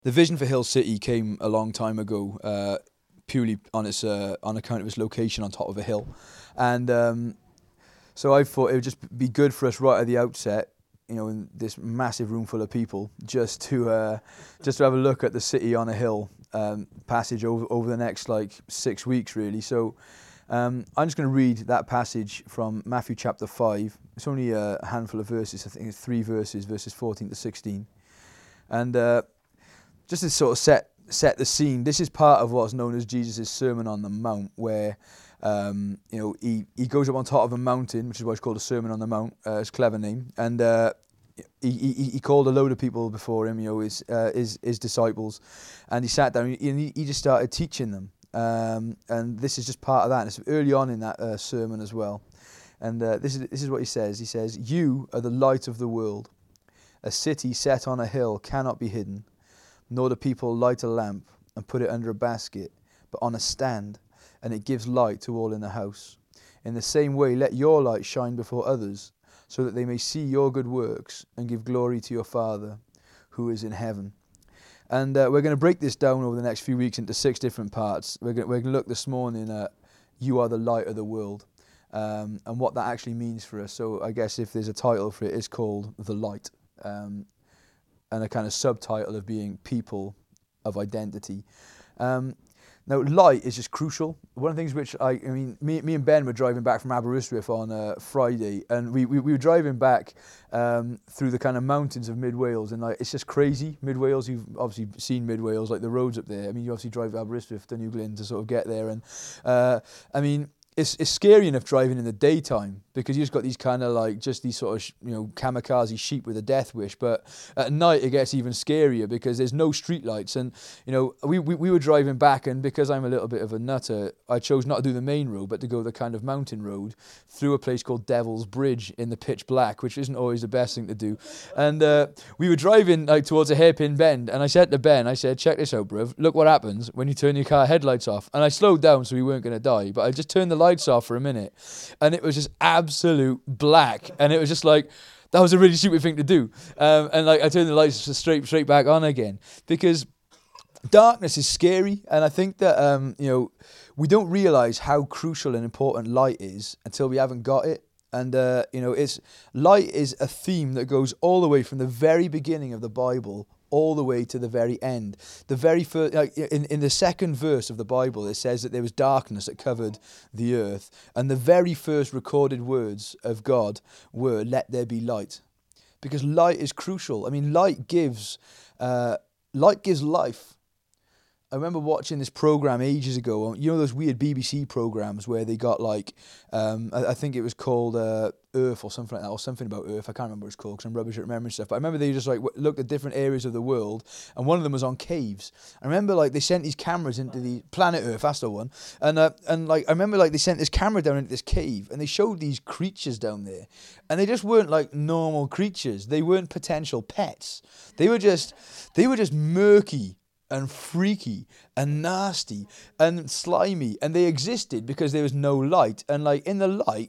The vision for Hill City came a long time ago, purely on account of its location on top of a hill, and so I thought it would just be good for us right at the outset, in this massive room full of people, just to have a look at the city on a hill, passage over the next like 6 weeks really. So I'm just going to read that passage from Matthew chapter 5. It's only a handful of verses. I think it's 3 verses, verses 14 to 16, and just to sort of set the scene. This is part of what's known as Jesus' Sermon on the Mount, where he goes up on top of a mountain, which is why it's called a Sermon on the Mount. It's a clever name, and he called a load of people before him, his disciples, and he sat down and he just started teaching them. And this is just part of that. And it's early on in that sermon as well. And this is what he says. He says, "You are the light of the world. A city set on a hill cannot be hidden. Nor do people light a lamp and put it under a basket, but on a stand, and it gives light to all in the house. In the same way, let your light shine before others, so that they may see your good works and give glory to your Father who is in heaven." And we're going to break this down over the next few weeks into 6 different parts. We're going to look this morning at "You are the light of the world," and what that actually means for us. So I guess if there's a title for it, it's called "The Light." And a kind of subtitle of being people of identity. Now, light is just crucial. One of the things which me and Ben were driving back from Aberystwyth on Friday, and we were driving back through the kind of mountains of Mid Wales, and like it's just crazy. Mid Wales, you've obviously seen Mid Wales, like the roads up there. I mean, you obviously drive Aberystwyth to New Glyn to sort of get there, and it's scary enough driving in the daytime because you just got these kind of like just these sort of kamikaze sheep with a death wish. But at night it gets even scarier because there's no street lights. And we were driving back, and because I'm a little bit of a nutter, I chose not to do the main road but to go the kind of mountain road through a place called Devil's Bridge in the pitch black, which isn't always the best thing to do. And we were driving like towards a hairpin bend, and I said to Ben, I said, "Check this out, bruv. Look what happens when you turn your car headlights off." And I slowed down so we weren't going to die, but I just turned the lights off for a minute, and it was just absolute black, and it was just like, that was a really stupid thing to do. And like I turned the lights straight back on again, because darkness is scary, and I think that we don't realize how crucial and important light is until we haven't got it. And light is a theme that goes all the way from the very beginning of the Bible all the way to the very end. The very first, in the second verse of the Bible, it says that there was darkness that covered the earth, and the very first recorded words of God were, "Let there be light," because light is crucial. I mean, light gives life. I remember watching this program ages ago. Those weird BBC programs where they got like, I think it was called Earth or something like that, or something about Earth. I can't remember what it's called because I'm rubbish at remembering stuff. But I remember they just like looked at different areas of the world, and one of them was on caves. I remember like they sent these cameras into the planet Earth. That's the one. And like I remember like they sent this camera down into this cave, and they showed these creatures down there, and they just weren't like normal creatures. They weren't potential pets. They were just murky and freaky and nasty and slimy, and they existed because there was no light. And like in the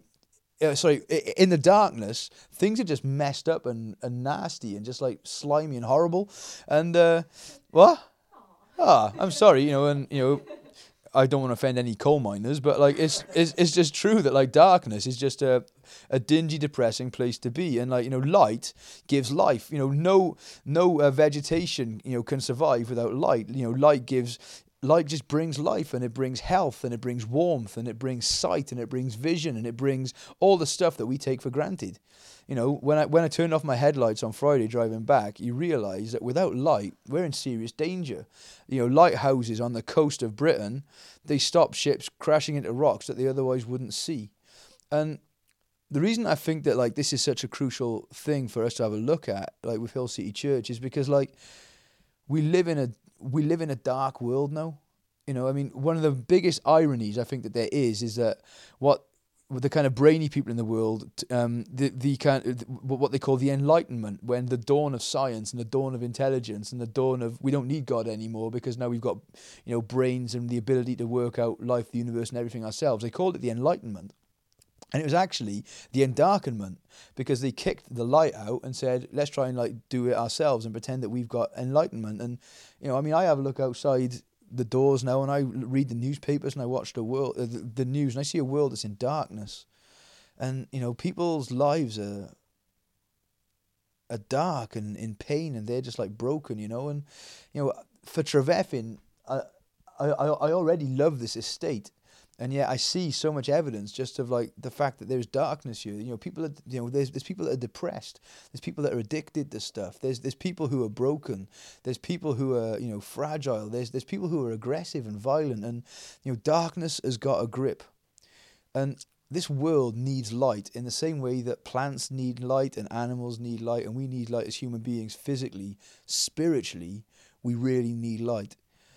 in the darkness, things are just messed up and nasty and just like slimy and horrible. And what? I'm sorry, I don't want to offend any coal miners, but like it's just true that like darkness is just a dingy, depressing place to be, and like light gives life. No vegetation can survive without light. Light just brings life, and it brings health, and it brings warmth, and it brings sight, and it brings vision, and it brings all the stuff that we take for granted. When I turned off my headlights on Friday driving back, you realise that without light, we're in serious danger. Lighthouses on the coast of Britain, they stop ships crashing into rocks that they otherwise wouldn't see. And the reason I think that like this is such a crucial thing for us to have a look at, like with Hill City Church, is because like we live in a dark world now. One of the biggest ironies I think that there is that what the kind of brainy people in the world, the kind of what they call the Enlightenment, when the dawn of science and the dawn of intelligence and the dawn of we don't need God anymore because now we've got brains and the ability to work out life, the universe, and everything ourselves. They called it the Enlightenment. And it was actually the endarkenment, because they kicked the light out and said, let's try and like do it ourselves and pretend that we've got enlightenment. And, you know, I mean, I have a look outside the doors now and I read the newspapers and I watch the news, and I see a world that's in darkness. And, you know, people's lives are dark and in pain, and they're just like broken, you know. And, you know, for Trevethin, I already love this estate. And yet I see so much evidence just of like the fact that there's darkness here. You know, people are, you know, there's people that are depressed. There's people that are addicted to stuff. There's people who are broken. There's people who are, you know, fragile. There's people who are aggressive and violent. And, you know, darkness has got a grip. And this world needs light in the same way that plants need light and animals need light, and we need light as human beings physically, spiritually. We really need light.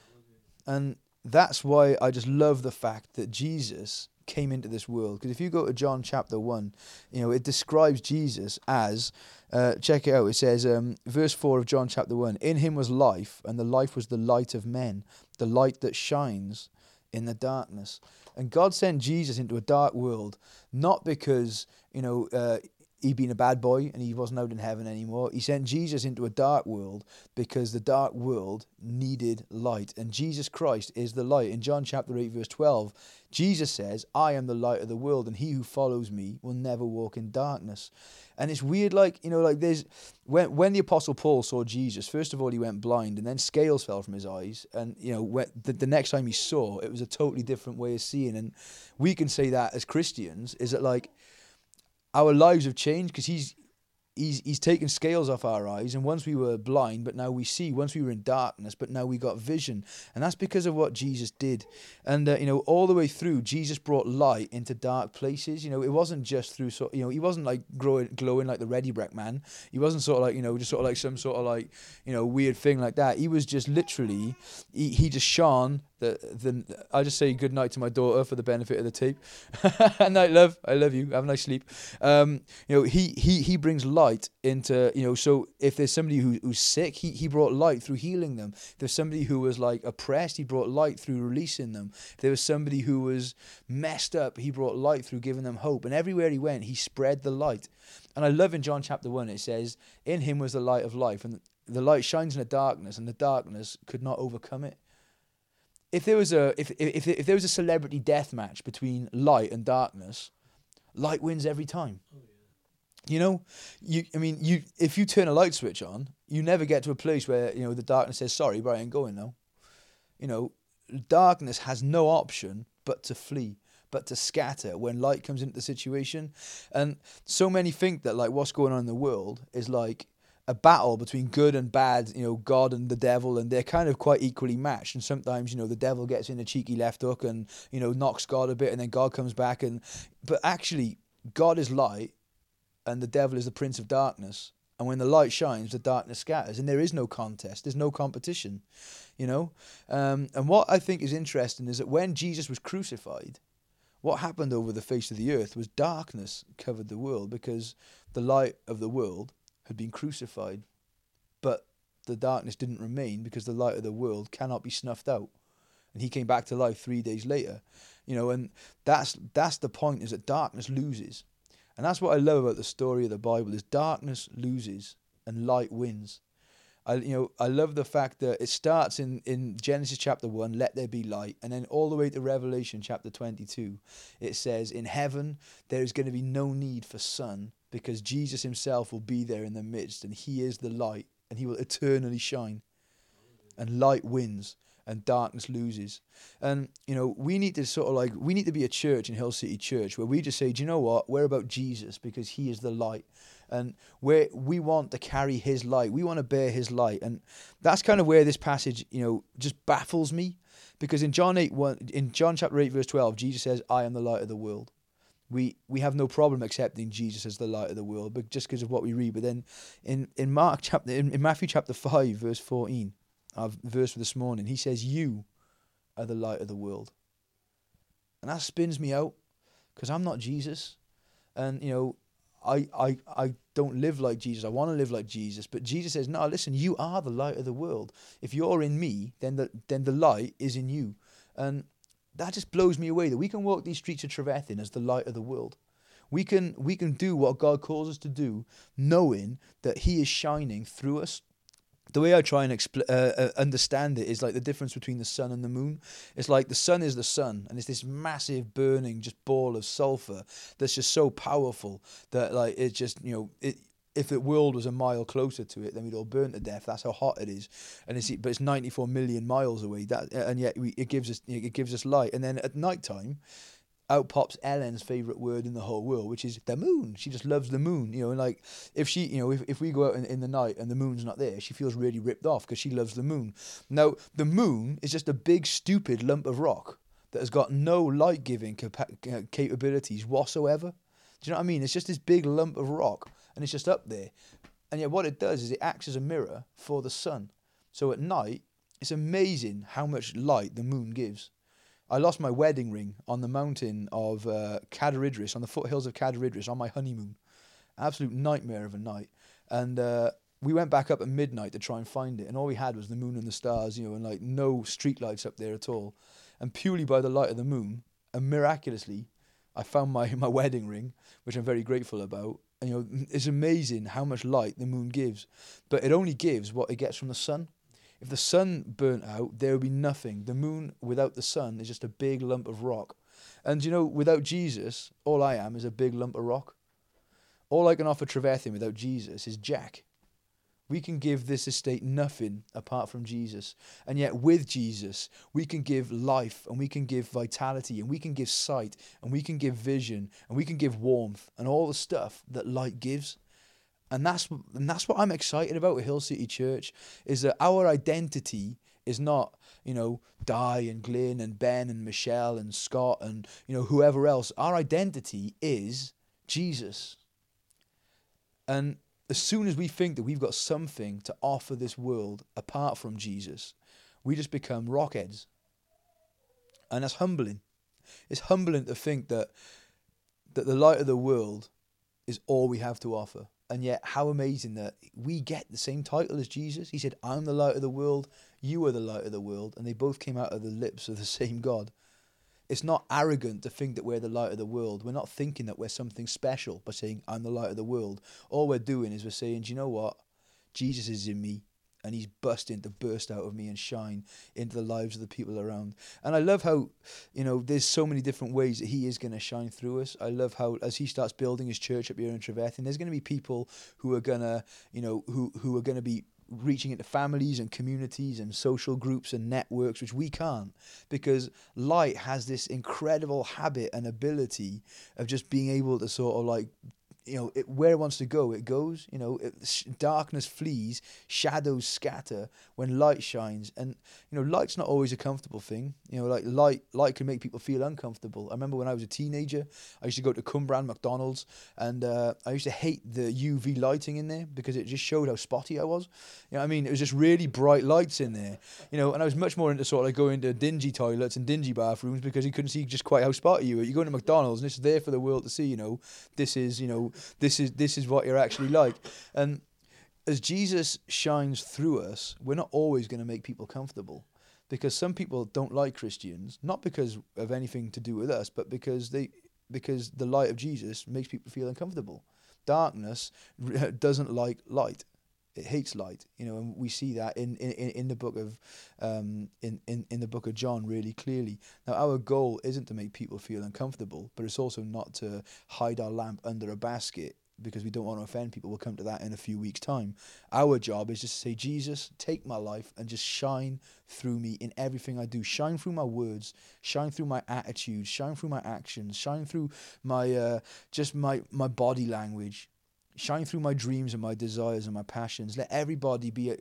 And that's why I just love the fact that Jesus came into this world. Because if you go to John chapter 1, you know, it describes Jesus as, check it out, it says, verse 4 of John chapter 1, in him was life, and the life was the light of men, the light that shines in the darkness. And God sent Jesus into a dark world, not because, you know, he'd been a bad boy and he wasn't out in heaven anymore. He sent Jesus into a dark world because the dark world needed light. And Jesus Christ is the light. In John chapter 8 verse 12, Jesus says, I am the light of the world, and he who follows me will never walk in darkness. And it's weird, like, you know, like there's, when the Apostle Paul saw Jesus, first of all, he went blind, and then scales fell from his eyes. And, you know, when, the next time he saw, it was a totally different way of seeing. And we can say that as Christians, is that like, our lives have changed because he's taken scales off our eyes, and once we were blind, but now we see. Once we were in darkness, but now we got vision, and that's because of what Jesus did. And you know, all the way through, Jesus brought light into dark places. You know, it wasn't just through you know, he wasn't like glowing like the Ready Brek man. He wasn't sort of like, you know, just sort of like some sort of like, you know, weird thing like that. He was just literally he just shone. I just say good night to my daughter for the benefit of the tape. Night, love. I love you. Have a nice sleep. You know, he brings light into, you know, so if there's somebody who's sick, he brought light through healing them. If there's somebody who was like oppressed, he brought light through releasing them. If there was somebody who was messed up, he brought light through giving them hope. And everywhere he went, he spread the light. And I love in John chapter 1, it says, in him was the light of life, and the light shines in the darkness, and the darkness could not overcome it. If there was a celebrity death match between light and darkness, light wins every time. Oh, yeah. You know, if you turn a light switch on, you never get to a place where, you know, the darkness says, sorry, but I ain't going now. You know, darkness has no option but to flee, but to scatter when light comes into the situation. And so many think that like what's going on in the world is like a battle between good and bad, you know, God and the devil, and they're kind of quite equally matched. And sometimes, you know, the devil gets in a cheeky left hook and, you know, knocks God a bit, and then God comes back. But actually, God is light and the devil is the prince of darkness. And when the light shines, the darkness scatters, and there is no contest. There's no competition, you know. And what I think is interesting is that when Jesus was crucified, what happened over the face of the earth was darkness covered the world, because the light of the world had been crucified, but the darkness didn't remain because the light of the world cannot be snuffed out. And he came back to life 3 days later, you know. And that's the point, is that darkness loses. And that's what I love about the story of the Bible, is darkness loses and light wins. I love the fact that it starts in Genesis chapter 1, let there be light, and then all the way to Revelation chapter 22, it says, in heaven there is going to be no need for sun, because Jesus himself will be there in the midst, and he is the light, and he will eternally shine. And light wins and darkness loses. And, you know, we need to be a church in Hill City Church where we just say, do you know what? We're about Jesus because he is the light. And we want to carry his light. We want to bear his light. And that's kind of where this passage, you know, just baffles me. Because in John chapter 8, verse 12, Jesus says, I am the light of the world. We have no problem accepting Jesus as the light of the world, but just because of what we read. But then in Matthew chapter 5, verse 14, our verse for this morning, he says, you are the light of the world. And that spins me out, because I'm not Jesus. And, you know, I don't live like Jesus. I want to live like Jesus. But Jesus says, no, listen, you are the light of the world. If you're in me, then the light is in you. And that just blows me away, that we can walk these streets of Trevethin as the light of the world. We can do what God calls us to do, knowing that He is shining through us. The way I try and understand it is like the difference between the sun and the moon. It's like the sun is the sun, and it's this massive burning just ball of sulfur that's just so powerful that like it just if the world was a mile closer to it, then we'd all burn to death. That's how hot it is, but it's 94 million miles away. And yet it gives us light. And then at night time, out pops Ellen's favorite word in the whole world, which is the moon. She just loves the moon, and like if she, if we go out in the night and the moon's not there, she feels really ripped off because she loves the moon. Now, the moon is just a big, stupid lump of rock that has got no light-giving capabilities whatsoever. Do you know what I mean? It's just this big lump of rock, and it's just up there. And yet what it does is it acts as a mirror for the sun. So at night, it's amazing how much light the moon gives. I lost my wedding ring on the mountain of Cadair Idris, on the foothills of Cadair Idris, on my honeymoon. Absolute nightmare of a night. And we went back up at midnight to try and find it, and all we had was the moon and the stars, and like no street lights up there at all. And purely by the light of the moon, and miraculously, I found my wedding ring, which I'm very grateful about. And it's amazing how much light the moon gives, but it only gives what it gets from the sun. If the sun burnt out, there would be nothing. The moon without the sun is just a big lump of rock. And without Jesus, all I am is a big lump of rock. All I can offer Trevethin without Jesus is Jack. We can give this estate nothing apart from Jesus. And yet with Jesus, we can give life, and we can give vitality, and we can give sight, and we can give vision, and we can give warmth, and all the stuff that light gives. And that's what I'm excited about with Hill City Church, is that our identity is not, Di and Glyn and Ben and Michelle and Scott and, whoever else. Our identity is Jesus. And as soon as we think that we've got something to offer this world apart from Jesus, we just become rockheads. And that's humbling. It's humbling to think that the light of the world is all we have to offer. And yet, how amazing that we get the same title as Jesus. He said, I'm the light of the world, you are the light of the world. And they both came out of the lips of the same God. It's not arrogant to think that we're the light of the world. We're not thinking that we're something special by saying, I'm the light of the world. All we're doing is we're saying, do you know what? Jesus is in me, and he's busting to burst out of me and shine into the lives of the people around. And I love how, there's so many different ways that he is going to shine through us. I love how, as he starts building his church up here in Trevethin, there's going to be people who are going to, who are going to be reaching into families and communities and social groups and networks, which we can't, because light has this incredible habit and ability of just being able to sort of like, where it wants to go, it goes. Darkness flees, shadows scatter when light shines. And light's not always a comfortable thing. Like light can make people feel uncomfortable. I remember when I was a teenager, I used to go to Cumbrian McDonald's, and I used to hate the UV lighting in there because it just showed how spotty I was. It was just really bright lights in there. And I was much more into sort of like going to dingy toilets and dingy bathrooms because you couldn't see just quite how spotty you were. You go to McDonald's and it's there for the world to see. This is what you're actually like. And as Jesus shines through us, we're not always going to make people comfortable, because some people don't like Christians, not because of anything to do with us, but because the light of Jesus makes people feel uncomfortable. Darkness doesn't like light. It hates light, and we see that in the book of in the book of John really clearly. Now, our goal isn't to make people feel uncomfortable, but it's also not to hide our lamp under a basket because we don't want to offend people. We'll come to that in a few weeks' time. Our job is just to say, Jesus, take my life and just shine through me in everything I do. Shine through my words, shine through my attitudes, shine through my actions, shine through my my body language. Shine through my dreams and my desires and my passions. Let everybody be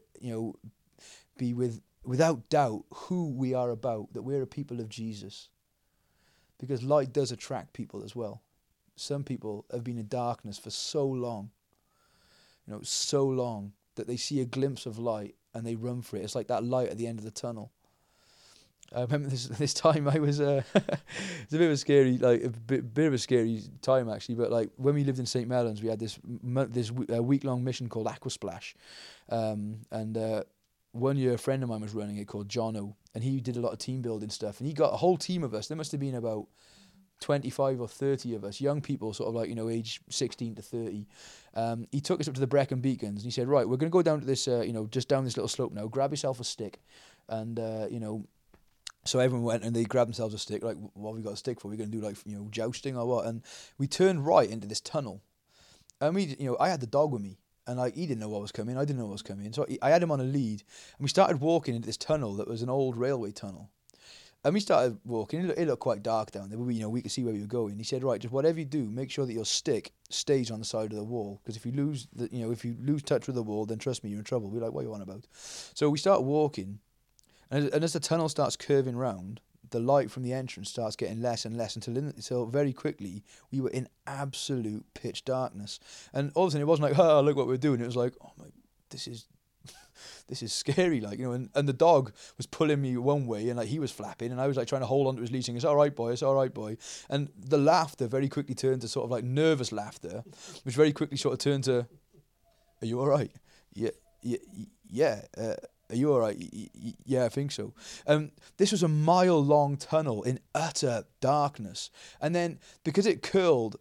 without doubt who we are about, that we're a people of Jesus. Because light does attract people as well. Some people have been in darkness for so long, so long that they see a glimpse of light and they run for it. It's like that light at the end of the tunnel. I remember this time I was it's a bit of a scary, bit of a scary time actually. But like when we lived in St. Mellons, we had this week-long mission called Aquasplash, and 1 year a friend of mine was running it called Jono, and he did a lot of team building stuff, and he got a whole team of us. There must have been about 25 or 30 of us, young people, sort of like, age 16 to 30. He took us up to the Brecon Beacons and he said, right, we're going to go down to this, just down this little slope now, grab yourself a stick. And, so everyone went and they grabbed themselves a stick, like, what have we got a stick for? We're going to do like, jousting or what? And we turned right into this tunnel. And I had the dog with me. And like he didn't know what was coming, I didn't know what was coming. So I had him on a lead, and we started walking into this tunnel that was an old railway tunnel. And we started walking. It looked quite dark down there, but we could see where we were going. He said, "Right, just whatever you do, make sure that your stick stays on the side of the wall, because if you lose touch with the wall, then trust me, you're in trouble." We're like, "What are you on about?" So we start walking, and as the tunnel starts curving round, the light from the entrance starts getting less and less until very quickly we were in absolute pitch darkness. And all of a sudden it wasn't like, "Oh, look what we're doing." It was like, "Oh my, this is scary," like, and the dog was pulling me one way and like he was flapping and I was like trying to hold onto his lead saying, "It's all right, boy, it's all right, boy." And the laughter very quickly turned to sort of like nervous laughter, which very quickly sort of turned to, "Are you all right?" Yeah. Are you all right? Yeah, I think so. This was a mile-long tunnel in utter darkness. And then, because it curled,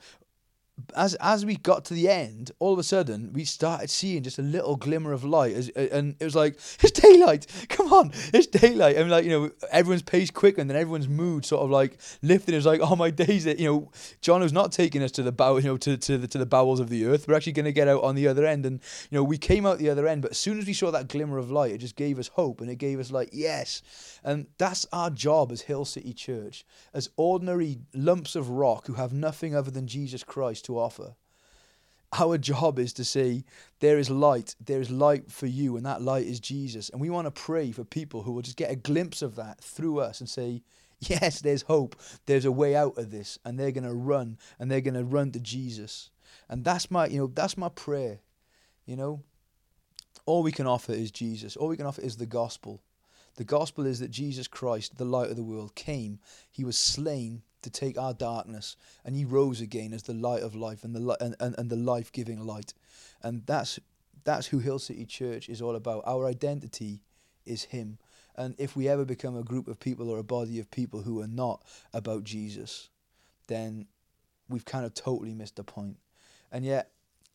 as we got to the end, all of a sudden, we started seeing just a little glimmer of light. And it was like, it's daylight! Come on, it's daylight! And like, everyone's pace quickened and everyone's mood sort of like lifted. It was like, oh my days, John was not taking us to the to the bowels of the earth. We're actually going to get out on the other end. And, we came out the other end, but as soon as we saw that glimmer of light, it just gave us hope and it gave us like, yes. And that's our job as Hill City Church, as ordinary lumps of rock who have nothing other than Jesus Christ to offer. Our job is to say, there is light for you, and that light is Jesus. And we want to pray for people who will just get a glimpse of that through us and say, yes, there's hope, there's a way out of this, and they're going to run to Jesus. And that's my prayer. All we can offer is Jesus. All we can offer is the gospel. The gospel is that Jesus Christ, the light of the world, came. He was slain to take our darkness, and he rose again as the light of life and the life-giving light. And that's who Hill City Church is all about. Our identity is him. And if we ever become a group of people or a body of people who are not about Jesus, then we've kind of totally missed the point. And yet,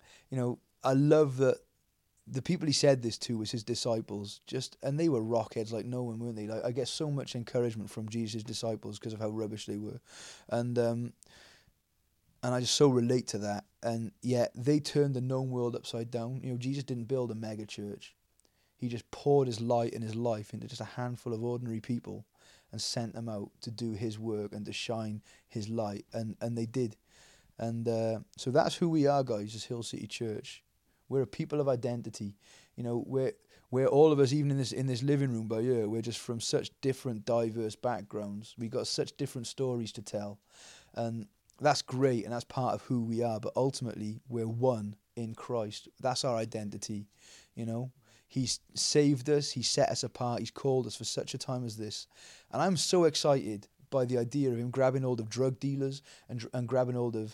I love that the people he said this to was his disciples, and they were rockheads like no one, weren't they? Like, I get so much encouragement from Jesus' disciples because of how rubbish they were, and I just so relate to that. And yet they turned the known world upside down. Jesus didn't build a mega church; he just poured his light and his life into just a handful of ordinary people, and sent them out to do his work and to shine his light, and they did. And so that's who we are, guys, as Hill City Church. We're a people of identity. We're all of us, even in this living room by here, we're just from such different, diverse backgrounds. We've got such different stories to tell. And that's great, and that's part of who we are. But ultimately, we're one in Christ. That's our identity, He's saved us. He set us apart. He's called us for such a time as this. And I'm so excited by the idea of him grabbing hold of drug dealers and grabbing hold of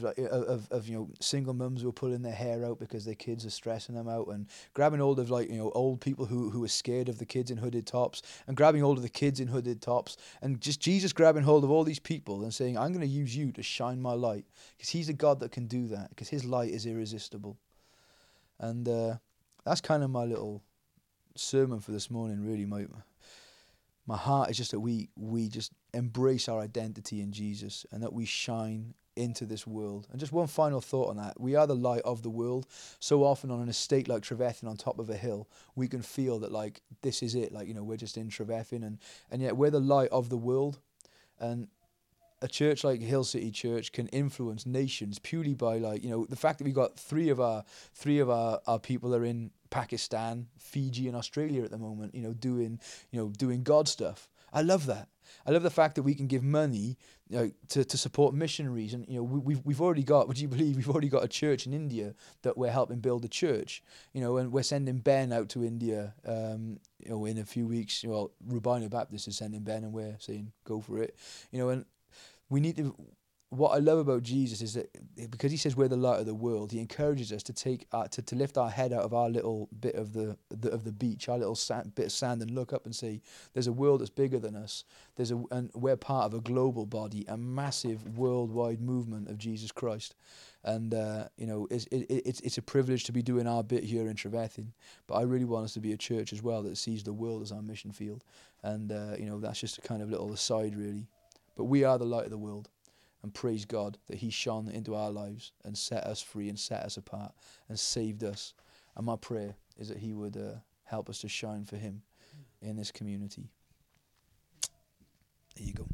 single mums who are pulling their hair out because their kids are stressing them out, and grabbing hold of old people who are scared of the kids in hooded tops, and grabbing hold of the kids in hooded tops, and just Jesus grabbing hold of all these people and saying, I'm going to use you to shine my light, because he's a God that can do that, because his light is irresistible. And that's kind of my little sermon for this morning, really. My heart is just that we just embrace our identity in Jesus, and that we shine into this world. And just one final thought on that. We are the light of the world. So often on an estate like Trevethin on top of a hill, we can feel that like this is it. Like, we're just in Trevethin, and yet we're the light of the world. And a church like Hill City Church can influence nations purely by the fact that we got three of our people are in Pakistan, Fiji, and Australia at the moment, doing God stuff. I love that. I love the fact that we can give money to support missionaries, and we've already got. Would you believe we've already got a church in India that we're helping build a church? And we're sending Ben out to India. In a few weeks. Rubina Baptist is sending Ben, and we're saying go for it. And we need to. what I love about Jesus is that because he says we're the light of the world, he encourages us to take to lift our head out of our little bit of the beach, our little bit of sand, and look up and say, there's a world that's bigger than us. And we're part of a global body, a massive worldwide movement of Jesus Christ. And it's a privilege to be doing our bit here in Trevethin, but I really want us to be a church as well that sees the world as our mission field. And that's just a kind of little aside, really. But we are the light of the world, and praise God that he shone into our lives and set us free and set us apart and saved us. And my prayer is that he would help us to shine for him in this community. There you go.